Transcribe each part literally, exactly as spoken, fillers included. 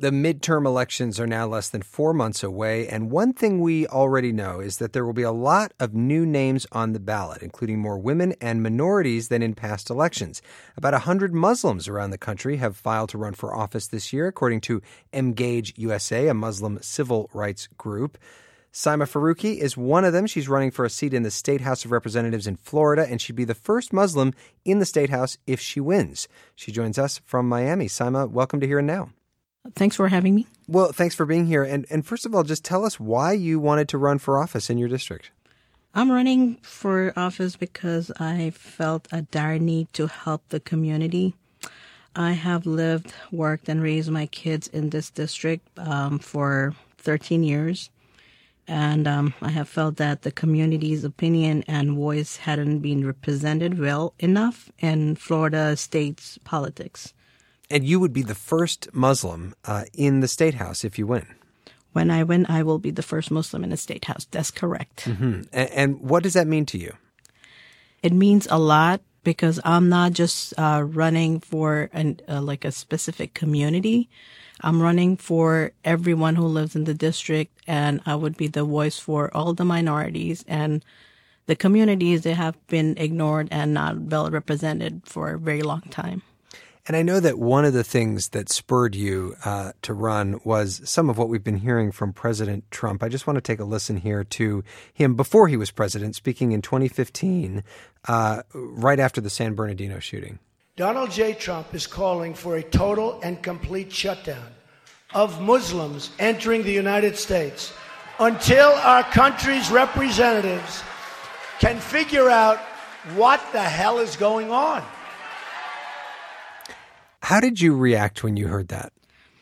The midterm elections are now less than four months away, and one thing we already know is that there will be a lot of new names on the ballot, including more women and minorities than in past elections. About one hundred Muslims around the country have filed to run for office this year, according to Engage U S A, a Muslim civil rights group. Saima Faruqi is one of them. She's running for a seat in the State House of Representatives in Florida, and she'd be the first Muslim in the State House if she wins. She joins us from Miami. Saima, welcome to Here and Now. Thanks for having me. Well, thanks for being here. And and first of all, just tell us why you wanted to run for office in your district. I'm running for office because I felt a dire need to help the community. I have lived, worked, and raised my kids in this district um, for thirteen years. And um, I have felt that the community's opinion and voice hadn't been represented well enough in Florida state's politics. And you would be the first Muslim uh, in the State House if you win. When I win, I will be the first Muslim in the State House. That's correct. Mm-hmm. And, and what does that mean to you? It means a lot because I'm not just uh, running for an, uh, like a specific community. I'm running for everyone who lives in the district, and I would be the voice for all the minorities and the communities that have been ignored and not well represented for a very long time. And I know that one of the things that spurred you uh, to run was some of what we've been hearing from President Trump. I just want to take a listen here to him before he was president, speaking in twenty fifteen, uh, right after the San Bernardino shooting. Donald J. Trump is calling for a total and complete shutdown of Muslims entering the United States until our country's representatives can figure out what the hell is going on. How did you react when you heard that?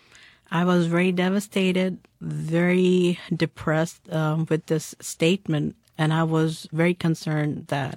I was very devastated, very depressed um, with this statement, and I was very concerned that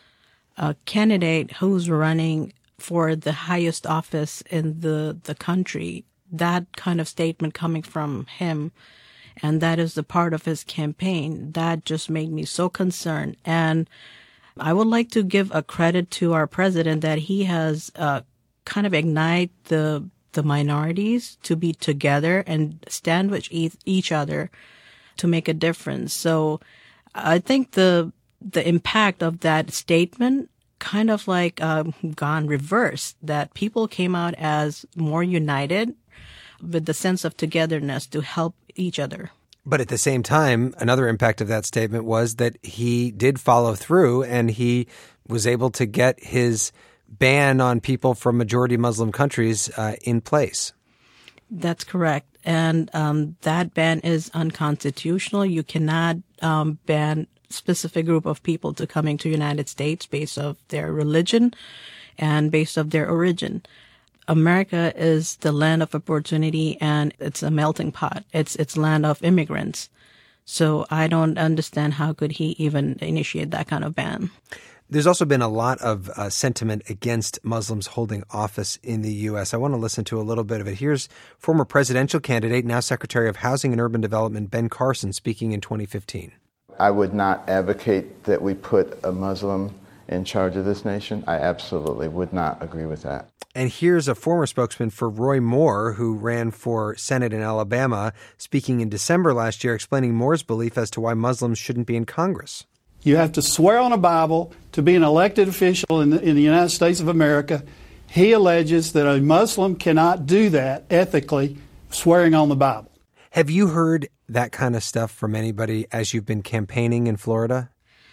a candidate who's running for the highest office in the, the country, that kind of statement coming from him, and that is the part of his campaign, that just made me so concerned. And I would like to give a credit to our president that he has uh, kind of ignite the the minorities to be together and stand with each other to make a difference. So I think the the impact of that statement kind of like um, gone reverse, that people came out as more united with the sense of togetherness to help each other. But at the same time, another impact of that statement was that he did follow through and he was able to get his ban on people from majority Muslim countries uh, in place. That's correct. And um, that ban is unconstitutional. You cannot um, ban a specific group of people to coming to the United States based on their religion and based on their origin. America is the land of opportunity, and it's a melting pot. It's it's land of immigrants. So I don't understand how could he even initiate that kind of ban. There's also been a lot of uh, sentiment against Muslims holding office in the U S. I want to listen to a little bit of it. Here's former presidential candidate, now Secretary of Housing and Urban Development, Ben Carson, speaking in twenty fifteen. I would not advocate that we put a Muslim in charge of this nation. I absolutely would not agree with that. And here's a former spokesman for Roy Moore, who ran for Senate in Alabama, speaking in December last year, explaining Moore's belief as to why Muslims shouldn't be in Congress. You have to swear on a Bible to be an elected official in the, in the United States of America. He alleges that a Muslim cannot do that ethically, swearing on the Bible. Have you heard that kind of stuff from anybody as you've been campaigning in Florida?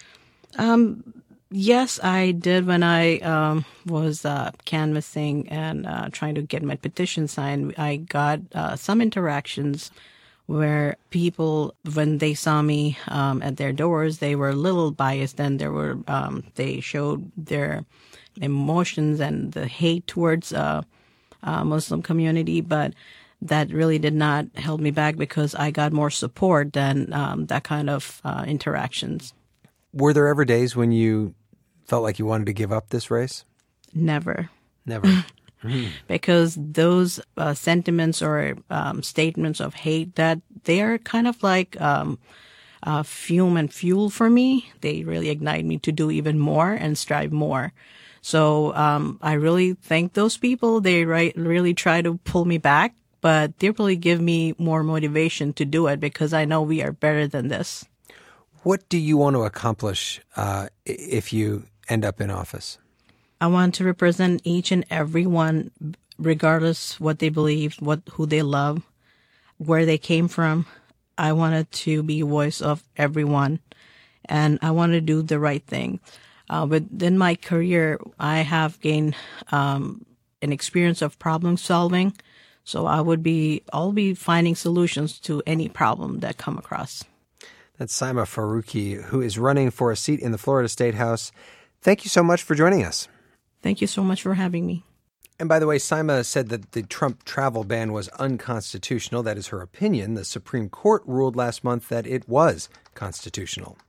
Um, yes, I did when I um, was uh, canvassing and uh, trying to get my petition signed. I got uh, some interactions where people, when they saw me um, at their doors, they were a little biased, and there were um, they showed their emotions and the hate towards uh, uh, Muslim community, but that really did not hold me back because I got more support than um, that kind of uh, interactions. Were there ever days when you felt like you wanted to give up this race? Never. Never. Because those uh, sentiments or um, statements of hate, that they are kind of like um, uh, fume and fuel for me. They really ignite me to do even more and strive more. So um, I really thank those people. They right, really try to pull me back, but they really give me more motivation to do it because I know we are better than this. What do you want to accomplish uh, if you end up in office? I want to represent each and every one, regardless what they believe, what who they love, where they came from. I wanted to be a voice of everyone, and I want to do the right thing. Uh, within my career, I have gained um, an experience of problem solving, so I would be, I'll be finding solutions to any problem that come across. That's Saima Faruqi, who is running for a seat in the Florida State House. Thank you so much for joining us. Thank you so much for having me. And by the way, Saima said that the Trump travel ban was unconstitutional. That is her opinion. The Supreme Court ruled last month that it was constitutional.